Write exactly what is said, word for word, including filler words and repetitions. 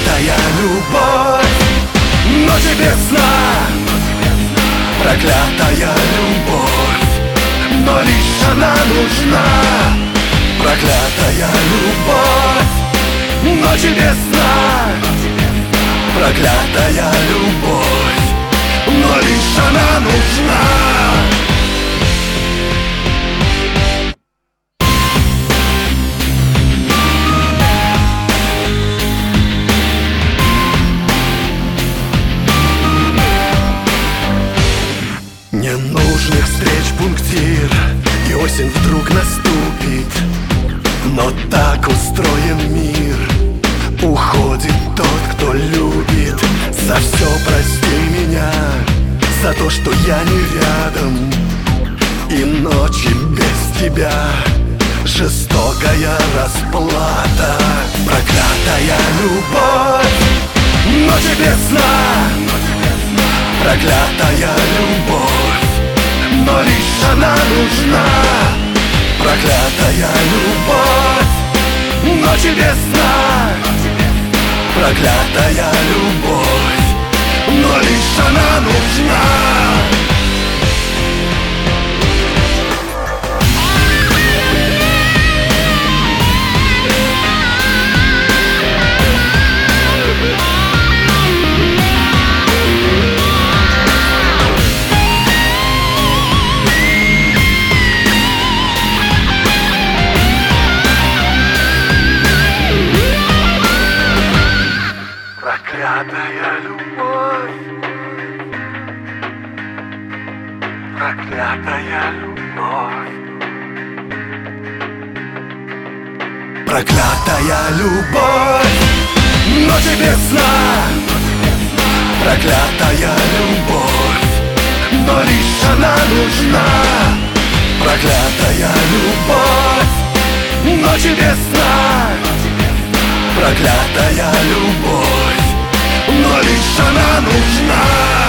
Проклятая любовь, ночи без сна. Проклятая любовь, но лишь она нужна. Проклятая любовь, ночи без сна. Проклятая любовь, но лишь она нужна. Ненужных встреч пунктир, и осень вдруг наступит. Но так устроен мир, уходит тот, кто любит. За все прости меня, за то, что я не рядом. И ночи без тебя жестокая расплата. Проклятая любовь, ночи без сна. Проклятая любовь, но лишь она нужна. Проклятая любовь, ночи без сна. Проклятая любовь, но лишь она нужна. Проклятая любовь, проклятая любовь. Проклятая любовь, ночи без сна. Проклятая любовь, но лишь она нужна. Проклятая любовь, ночи без сна. Проклятая любовь, но лишь она нужна.